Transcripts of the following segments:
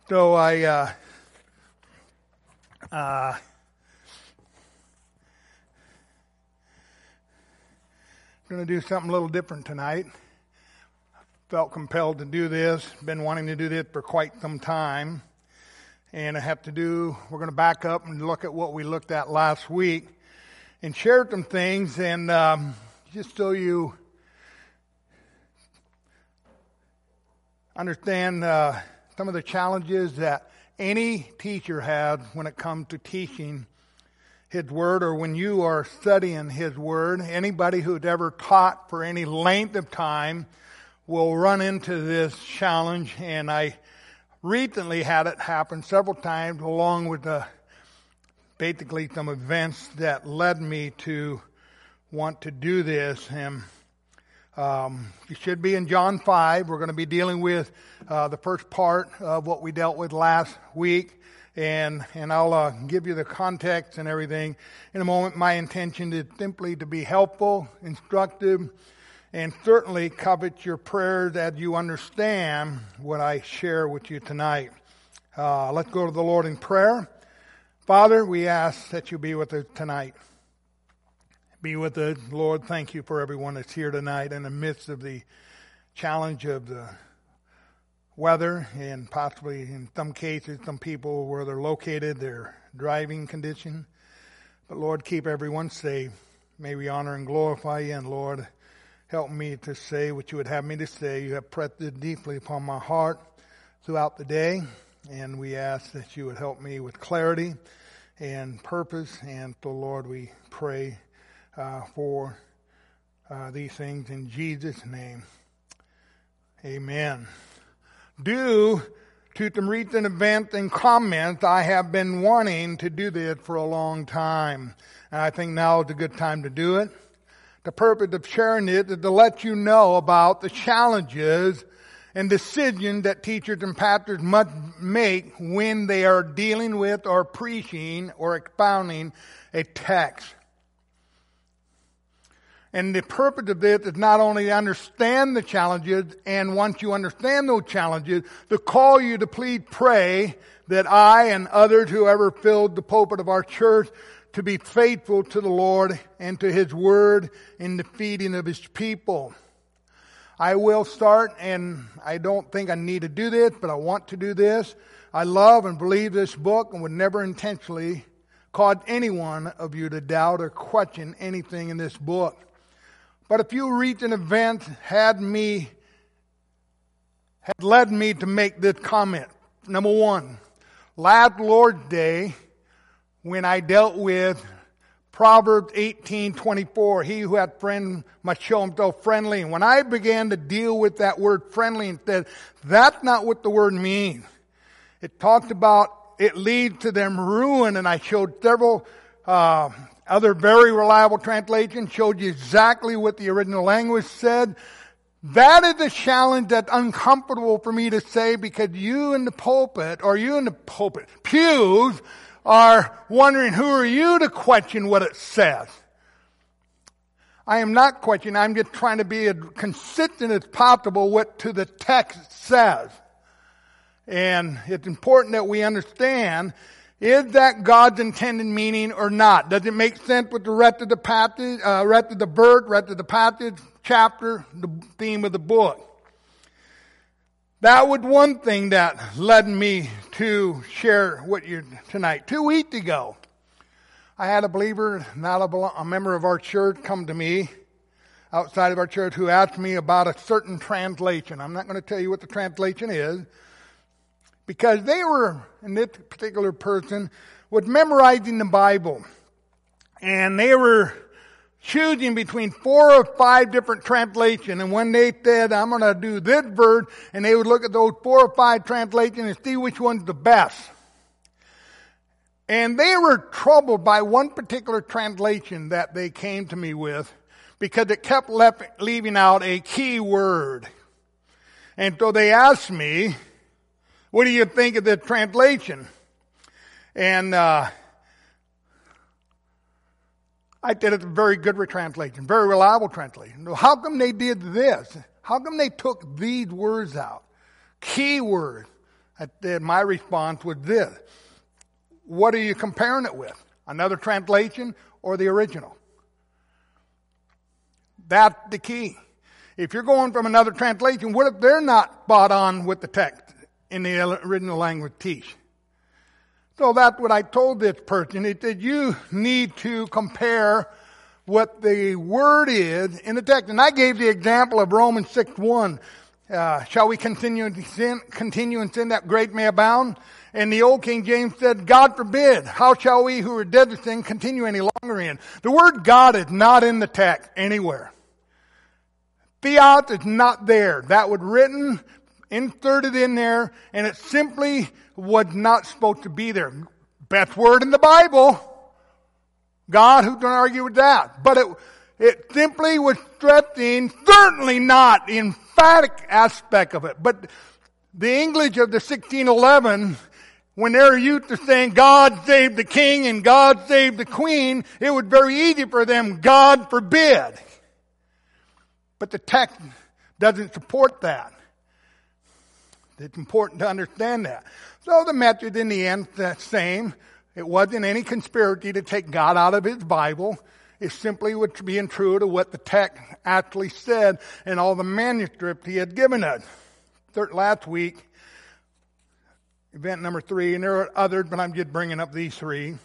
So I'm going to do something a little different tonight. Felt compelled to do this. Been wanting to do this for quite some time. And we're going to back up and look at what we looked at last week and share some things, and just so you understand some of the challenges that any teacher has when it comes to teaching His Word, or when you are studying His Word. Anybody who's ever taught for any length of time will run into this challenge, and I recently had it happen several times, along with basically some events that led me to want to do this. And you should be in John 5. We're going to be dealing with the first part of what we dealt with last week. And I'll give you the context and everything in a moment. My intention is simply to be helpful, instructive, and certainly covet your prayers as you understand what I share with you tonight. Let's go to the Lord in prayer. Father, we ask that you be with us tonight. Be with us, Lord. Thank you for everyone that's here tonight in the midst of the challenge of the weather, and possibly in some cases, some people where they're located, their driving condition. But Lord, keep everyone safe. May we honor and glorify you, and Lord, help me to say what you would have me to say. You have pressed it deeply upon my heart throughout the day, and we ask that you would help me with clarity and purpose. And so, Lord, we pray for these things in Jesus' name. Amen. Due to some recent events and comments, I have been wanting to do this for a long time, and I think now is a good time to do it. The purpose of sharing it is to let you know about the challenges and decisions that teachers and pastors must make when they are dealing with or preaching or expounding a text. And the purpose of this is not only to understand the challenges, and once you understand those challenges, to call you to please pray that I and others who ever filled the pulpit of our church to be faithful to the Lord and to His Word in the feeding of His people. I will start, and I don't think I need to do this, but I want to do this. I love and believe this book and would never intentionally cause any one of you to doubt or question anything in this book. But a few recent events had led me to make this comment. Number one, last Lord's Day, when I dealt with Proverbs 18:24, he who hath friends must show himself friendly. And when I began to deal with that word friendly and said, that's not what the word means. It talked about it leads to them ruin, and I showed several other very reliable translations, showed you exactly what the original language said. That is a challenge that's uncomfortable for me to say, because you in the pews are wondering, who are you to question what it says? I am not questioning. I'm just trying to be as consistent as possible what to the text says. And it's important that we understand, is that God's intended meaning or not? Does it make sense with the rest of the passage, rest of the verse, rest of the passage, chapter, the theme of the book? That was one thing that led me to share with you tonight. 2 weeks ago, I had a believer, not a member of our church, come to me outside of our church who asked me about a certain translation. I'm not going to tell you what the translation is, because and this particular person was memorizing the Bible, and they were choosing between 4 or 5 different translations. And when they said, I'm going to do this verse, and they would look at those 4 or 5 translations and see which one's the best. And they were troubled by one particular translation that they came to me with, because it kept leaving out a key word. And so they asked me, what do you think of the translation? And I said it's a very good translation, very reliable translation. How come they did this? How come they took these words out? Key words. My response was this: what are you comparing it with? Another translation or the original? That's the key. If you're going from another translation, what if they're not spot on with the text in the original language teach? So that's what I told this person. It said, you need to compare what the word is in the text. And I gave the example of Romans 6:1. Shall we continue in sin that grace may abound? And the old King James said, God forbid. How shall we who are dead to sin continue any longer in? The word God is not in the text anywhere. Theos is not there. That was written, inserted in there, and it simply was not supposed to be there. Best word in the Bible. God, who can argue with that? But it simply was stressing, certainly not the emphatic aspect of it. But the English of the 1611, when they're used to saying God save the king and God save the queen, it was very easy for them, God forbid. But the text doesn't support that. It's important to understand that. So the message in the end is the same. It wasn't any conspiracy to take God out of his Bible. It simply was being true to what the text actually said and all the manuscripts he had given us. Last week, event number 3, and there are others, but I'm just bringing up these 3.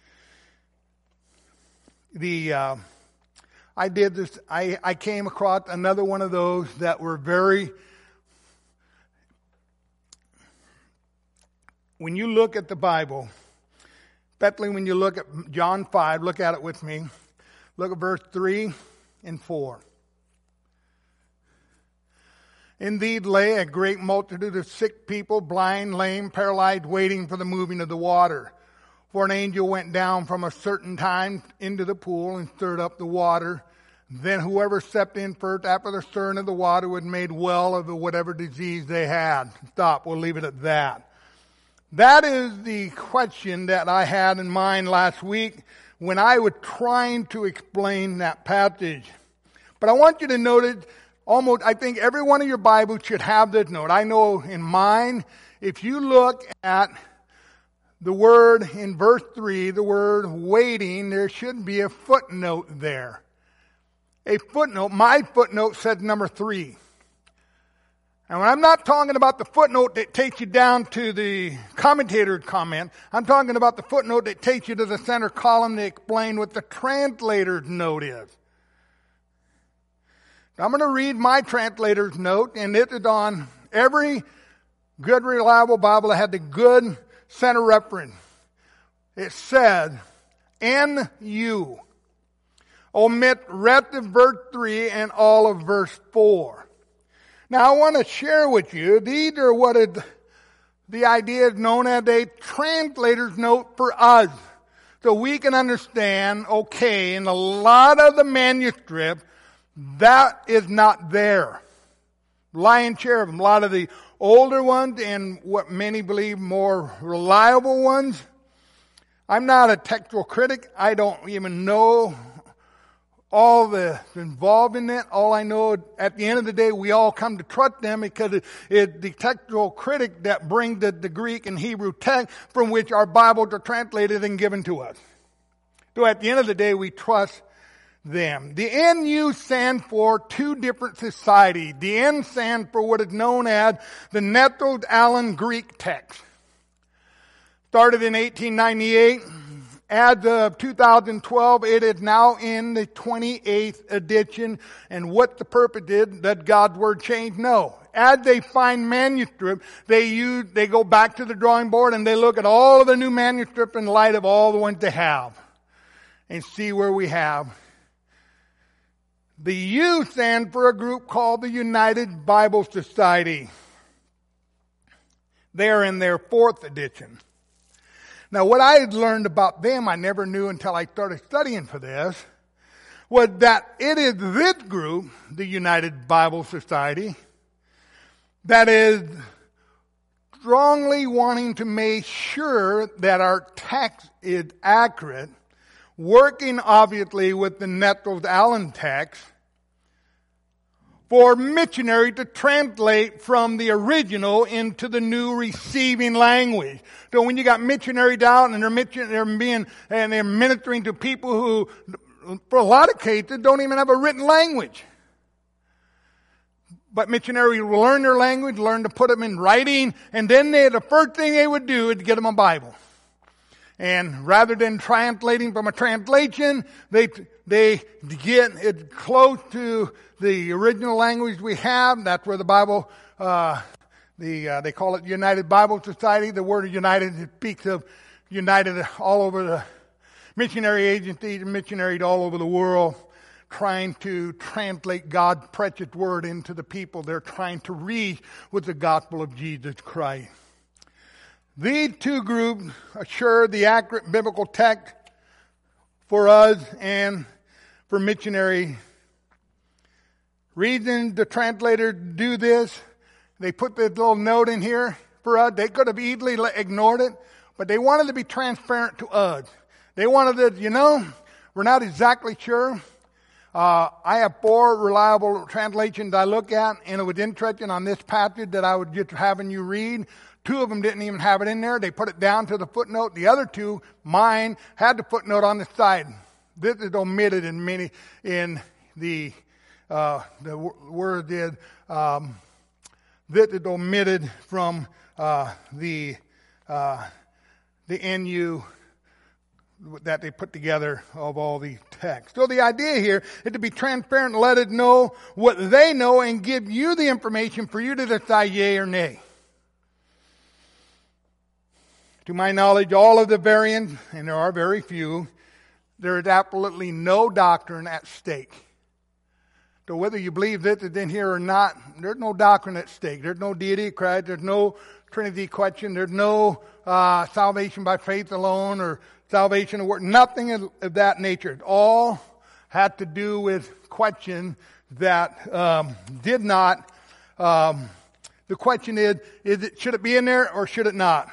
I did this. I came across another one of those that were very. When you look at the Bible, especially when you look at John 5, look at it with me. Look at verse 3 and 4. Indeed lay a great multitude of sick people, blind, lame, paralyzed, waiting for the moving of the water. For an angel went down from a certain time into the pool and stirred up the water. Then whoever stepped in first after the stirring of the water was made well of whatever disease they had. Stop. We'll leave it at that. That is the question that I had in mind last week when I was trying to explain that passage. But I want you to notice, I think every one of your Bibles should have this note. I know in mine, if you look at the word in verse 3, the word waiting, there should be a footnote there. A footnote. My footnote said number 3. And when I'm not talking about the footnote that takes you down to the commentator's comment, I'm talking about the footnote that takes you to the center column to explain what the translator's note is. I'm going to read my translator's note, and it is on every good, reliable Bible that had the good center reference. It said, N-U. Omit rest of verse 3 and all of verse 4. Now I want to share with you, these are what the idea is known as a translator's note for us. So we can understand, okay, in a lot of the manuscript, that is not there. Lion's share of them. A lot of the older ones and what many believe more reliable ones. I'm not a textual critic. I don't even know all the involved in it. All I know, at the end of the day, we all come to trust them because it's the textual critic that brings the Greek and Hebrew text from which our Bibles are translated and given to us. So at the end of the day, we trust them. The NU stands for two different societies. The N stands for what is known as the Netherlands Greek text. Started in 1898. As of 2012, it is now in the 28th edition. And what the purpose is, that God's Word changed? No. As they find manuscript, they go back to the drawing board and they look at all of the new manuscript in light of all the ones they have. And see where we have. The U stands for a group called the United Bible Society. They're in their 4th edition. Now, what I had learned about them, I never knew until I started studying for this, was that it is this group, the United Bible Society, that is strongly wanting to make sure that our text is accurate, working obviously with the Netherlands text, for missionary to translate from the original into the new receiving language. So when you got missionaries out and they're ministering to people who, for a lot of cases, don't even have a written language. But missionaries will learn their language, learn to put them in writing, and then the first thing they would do is get them a Bible. And rather than translating from a translation, they get it close to the original language we have. That's where the Bible, they call it United Bible Society. The word united speaks of united all over the missionary agencies and missionaries all over the world, trying to translate God's precious word into the people they're trying to reach with the gospel of Jesus Christ. These two groups assure the accurate biblical text for us and for missionary. Reason the translators do this, they put this little note in here for us. They could have easily ignored it, but they wanted to be transparent to us. They wanted to, we're not exactly sure. I have 4 reliable translations I look at, and it was interesting on this passage that I was just having you read. 2 of them didn't even have it in there. They put it down to the footnote. The other 2, mine, had the footnote on the side. This is omitted in the word did. This is omitted from the NU that they put together of all these texts. So the idea here is to be transparent and let it know what they know and give you the information for you to decide yea or nay. To my knowledge, all of the variants, and there are very few, there is absolutely no doctrine at stake. So whether you believe this is in here or not, there's no doctrine at stake. There's no deity of Christ. There's no Trinity question. There's no salvation by faith alone or salvation of work. Nothing of that nature. It all had to do with question that did not. The question is it, should it be in there or should it not?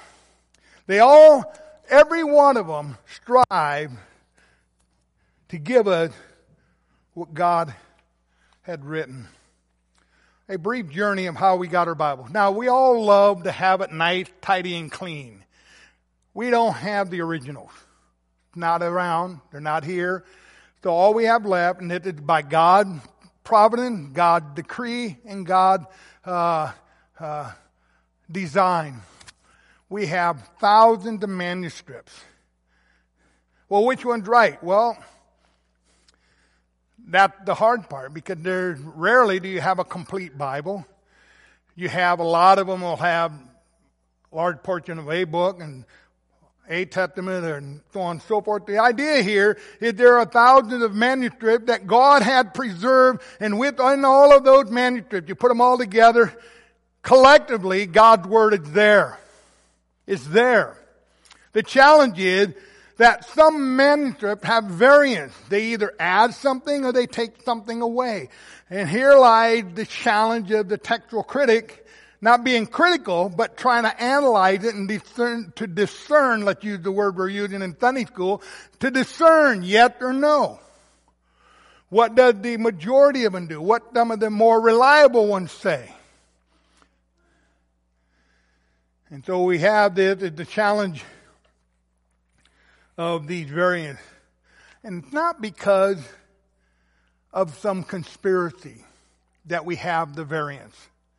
Every one of them strive to give us what God had written. A brief journey of how we got our Bible. Now, we all love to have it nice, tidy, and clean. We don't have the originals. Not around. They're not here. So all we have left, and it is by God providence, God decree, and God design. We have thousands of manuscripts. Well, which one's right? Well, that's the hard part, because rarely do you have a complete Bible. You have a lot of them will have a large portion of a book and a testament and so on and so forth. The idea here is there are thousands of manuscripts that God had preserved, and within all of those manuscripts, you put them all together, collectively, God's Word is there. It's there. The challenge is that some manuscripts have variants. They either add something or they take something away. And here lies the challenge of the textual critic, not being critical, but trying to analyze it and discern, let's use the word we're using in Sunday school, to discern yes or no. What does the majority of them do? What some of the more reliable ones say? And so we have the challenge of these variants. And it's not because of some conspiracy that we have the variants.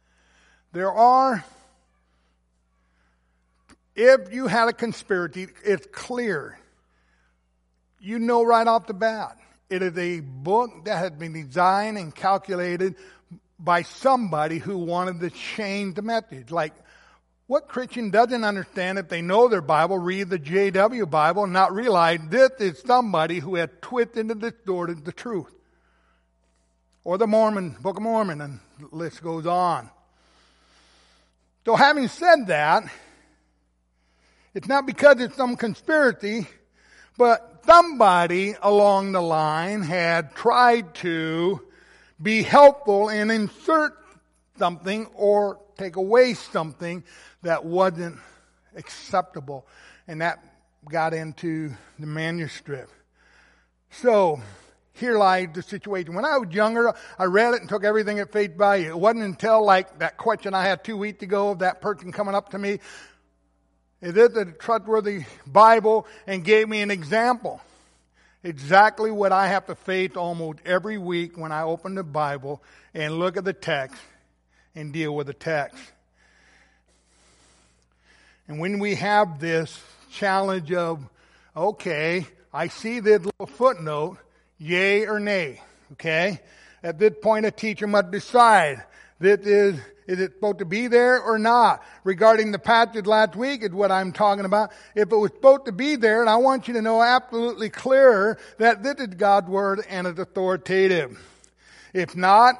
If you had a conspiracy, it's clear. You know right off the bat. It is a book that has been designed and calculated by somebody who wanted to change the message. Like, what Christian doesn't understand, if they know their Bible, read the J.W. Bible and not realize this is somebody who had twisted and distorted the truth. Or the Book of Mormon, and the list goes on. So having said that, it's not because it's some conspiracy, but somebody along the line had tried to be helpful and insert something or take away something that wasn't acceptable. And that got into the manuscript. So, here lies the situation. When I was younger, I read it and took everything at face value. It wasn't until like that question I had 2 weeks ago of that person coming up to me, is it a trustworthy Bible, and gave me an example. Exactly what I have to face almost every week when I open the Bible and look at the text and deal with the text. And when we have this challenge of, okay, I see this little footnote, yay or nay, okay? At this point, a teacher must decide, is it supposed to be there or not? Regarding the passage last week is what I'm talking about. If it was supposed to be there, and I want you to know absolutely clear that this is God's Word and it's authoritative. If not,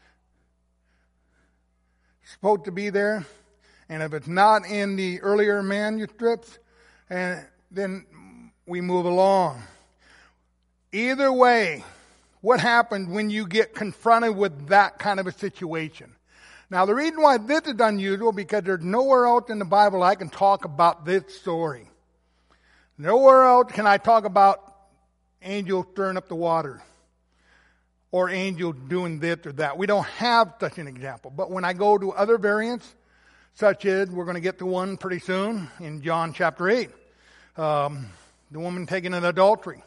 it's supposed to be there, and if it's not in the earlier manuscripts, then we move along. Either way, what happens when you get confronted with that kind of a situation? Now, the reason why this is unusual, because there's nowhere else in the Bible I can talk about this story. Nowhere else can I talk about angels stirring up the water, or angels doing this or that. We don't have such an example. But when I go to other variants, such as, we're going to get to one pretty soon in John chapter 8, the woman taken in adultery.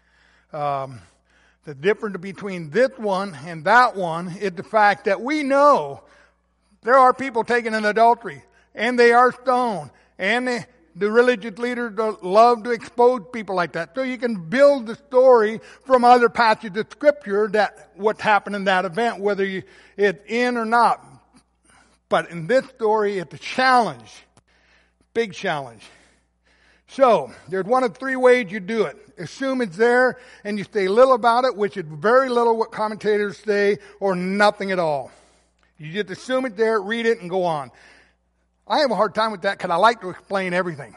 The difference between this one and that one is the fact that we know there are people taken in adultery, and they are stoned, and the religious leaders love to expose people like that. So you can build the story from other passages of Scripture that what happened in that event, whether it's in or not. But in this story, it's a challenge, big challenge. So, there's one of three ways you do it. Assume it's there, and you say little about it, which is very little what commentators say, or nothing at all. You just assume it's there, read it, and go on. I have a hard time with that because I like to explain everything.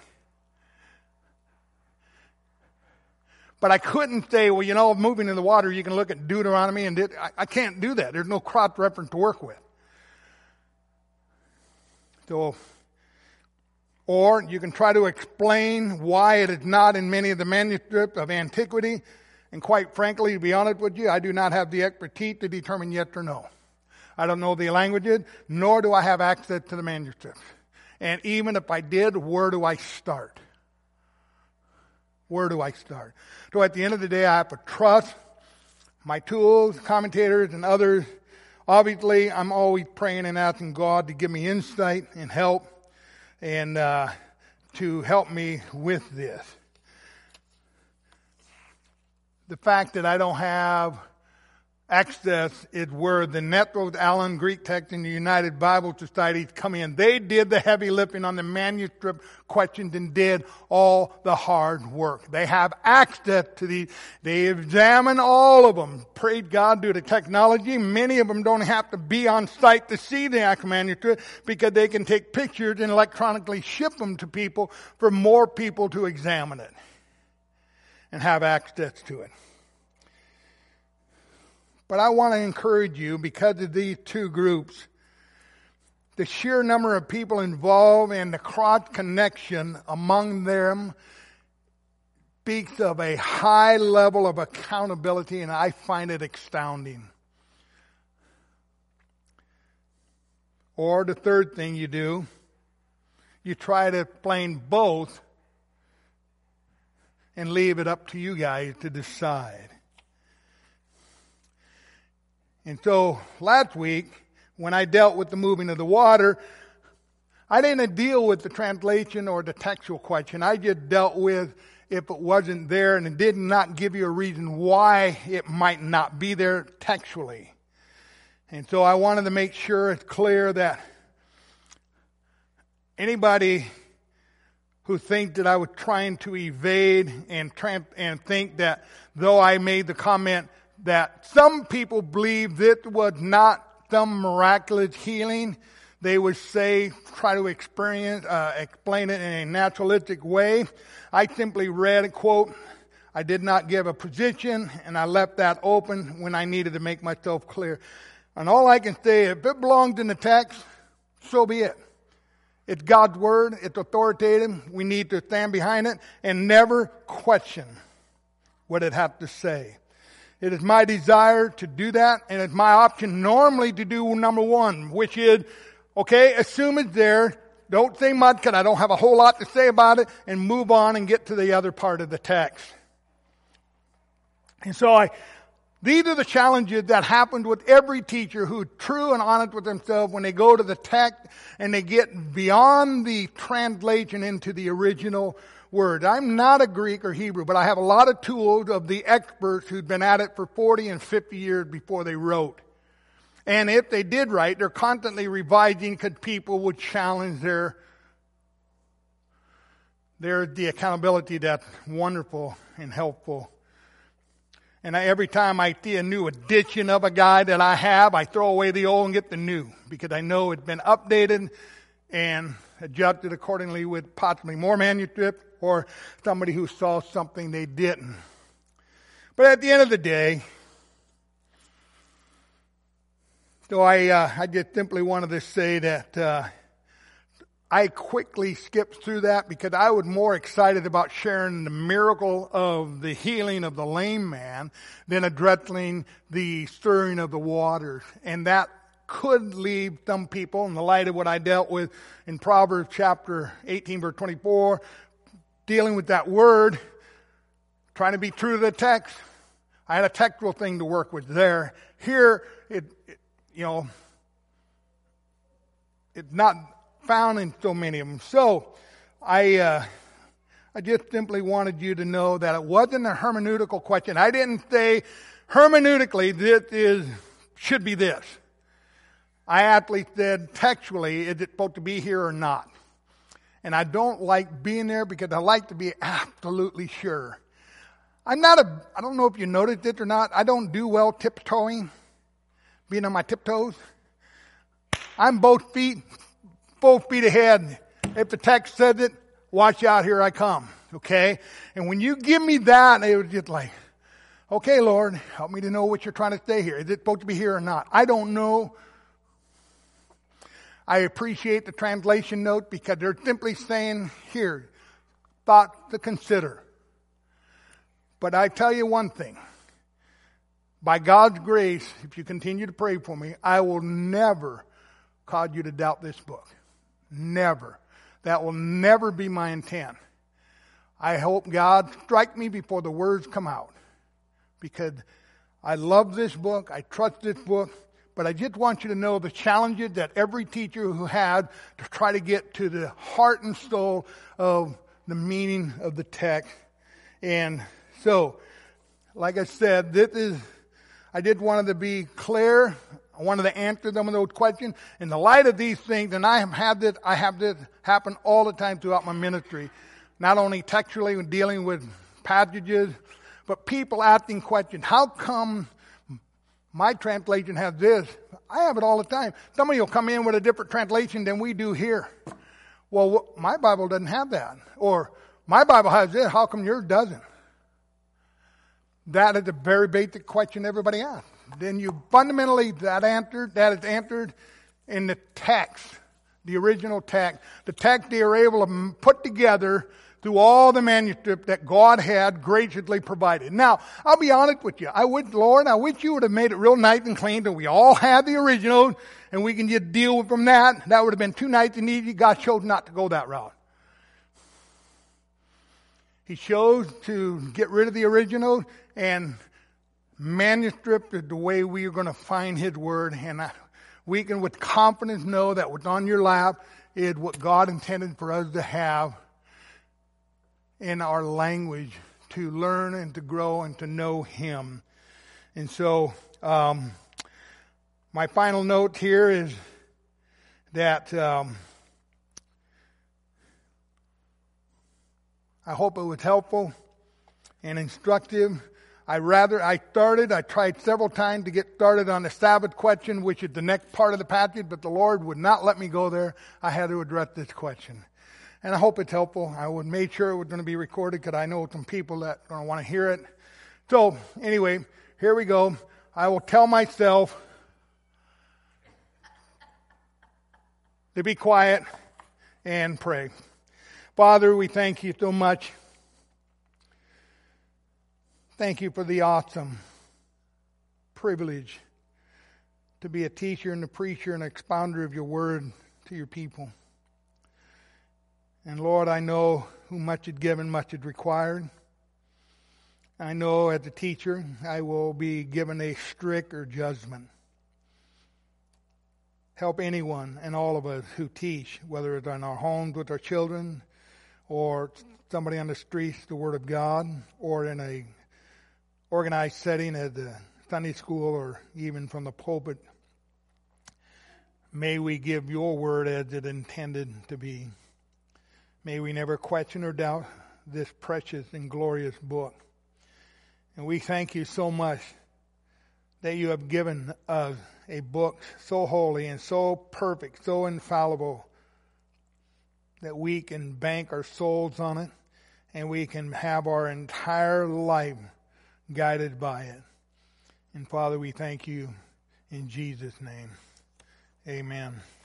But I couldn't say, well, moving in the water, you can look at Deuteronomy, and I can't do that. There's no cross-reference to work with. So, or you can try to explain why it is not in many of the manuscripts of antiquity. And quite frankly, to be honest with you, I do not have the expertise to determine yes or no. I don't know the languages, nor do I have access to the manuscripts. And even if I did, where do I start? Where do I start? So at the end of the day, I have to trust my tools, commentators, and others. Obviously, I'm always praying and asking God to give me insight and help, and to help me with this. The fact that I don't have access is where the Network Allen Greek text and the United Bible Society come in. They did the heavy lifting on the manuscript questions and did all the hard work. They have access to these. They examine all of them. Praise God due to technology. Many of them don't have to be on site to see the actual manuscript because they can take pictures and electronically ship them to people for more people to examine it and have access to it. But I want to encourage you, because of these two groups, the sheer number of people involved and the cross connection among them speaks of a high level of accountability, and I find it astounding. Or the third thing you do, you try to explain both and leave it up to you guys to decide. And so last week, when I dealt with the moving of the water, I didn't deal with the translation or the textual question. I just dealt with if it wasn't there, and it did not give you a reason why it might not be there textually. And so I wanted to make sure it's clear that anybody who thinks that I was trying to evade and think that though I made the comment that some people believe this was not some miraculous healing, they would say, try to explain it in a naturalistic way. I simply read a quote. I did not give a position, and I left that open when I needed to make myself clear. And all I can say, if it belongs in the text, so be it. It's God's Word. It's authoritative. We need to stand behind it and never question what it has to say. It is my desire to do that, and it's my option normally to do number one, which is, okay, assume it's there. Don't say much because I don't have a whole lot to say about it, and move on and get to the other part of the text. And so these are the challenges that happened with every teacher who's true and honest with themselves when they go to the text and they get beyond the translation into the original word. I'm not a Greek or Hebrew, but I have a lot of tools of the experts who've been at it for 40 and 50 years before they wrote. And if they did write, they're constantly revising because people would challenge the accountability that's wonderful and helpful. And every time I see a new edition of a guide that I have, I throw away the old and get the new because I know it's been updated and adjusted accordingly with possibly more manuscript or somebody who saw something they didn't. But at the end of the day, so I just simply wanted to say that I quickly skipped through that because I was more excited about sharing the miracle of the healing of the lame man than addressing the stirring of the waters. And that could leave some people, in the light of what I dealt with in Proverbs chapter 18, verse 24, dealing with that word, trying to be true to the text. I had a textual thing to work with there. Here, it's not found in so many of them. So I just simply wanted you to know that it wasn't a hermeneutical question. I didn't say hermeneutically this should be this. I actually said textually, is it supposed to be here or not? And I don't like being there because I like to be absolutely sure. I don't know if you noticed it or not, I don't do well tiptoeing, being on my tiptoes. I'm both feet ahead. If the text says it, watch out, here I come. Okay? And when you give me that, it was just like, okay, Lord, help me to know what you're trying to say here. Is it supposed to be here or not? I don't know. I appreciate the translation note because they're simply saying here, thought to consider. But I tell you one thing. By God's grace, if you continue to pray for me, I will never cause you to doubt this book. Never. That will never be my intent. I hope God strike me before the words come out. Because I love this book. I trust this book. But I just want you to know the challenges that every teacher who had to try to get to the heart and soul of the meaning of the text. And so, like I said, I did want to be clear. I wanted to answer some of those questions. In the light of these things, and I have this happen all the time throughout my ministry. Not only textually when dealing with passages, but people asking questions. How come my translation has this? I have it all the time. Somebody will come in with a different translation than we do here. Well, my Bible doesn't have that. Or, my Bible has this. How come yours doesn't? That is a very basic question everybody asks. Then you fundamentally, that is answered in the text, the original text. The text they are able to put together through all the manuscript that God had graciously provided. Now, I'll be honest with you. Lord, I wish you would have made it real nice and clean that we all had the original and we can just deal with from that. That would have been too nice and easy. God chose not to go that route. He chose to get rid of the original, and manuscript is the way we are going to find His Word. And we can with confidence know that what's on your lap is what God intended for us to have in our language to learn and to grow and to know Him. And so, my final note here is that I hope it was helpful and instructive. I tried several times to get started on the Sabbath question, which is the next part of the passage, but the Lord would not let me go there. I had to address this question. And I hope it's helpful. I would make sure it was going to be recorded because I know some people that are going to want to hear it. So, anyway, here we go. I will tell myself to be quiet and pray. Father, we thank you so much. Thank you for the awesome privilege to be a teacher and a preacher and expounder of your word to your people. And Lord, I know who much is given, much is required. I know as a teacher, I will be given a stricter judgment. Help anyone and all of us who teach, whether it's in our homes with our children, or somebody on the streets, the Word of God, or in a organized setting at the Sunday school, or even from the pulpit. May we give your word as it intended to be. May we never question or doubt this precious and glorious book. And we thank you so much that you have given us a book so holy and so perfect, so infallible, that we can bank our souls on it and we can have our entire life guided by it. And Father, we thank you in Jesus' name. Amen.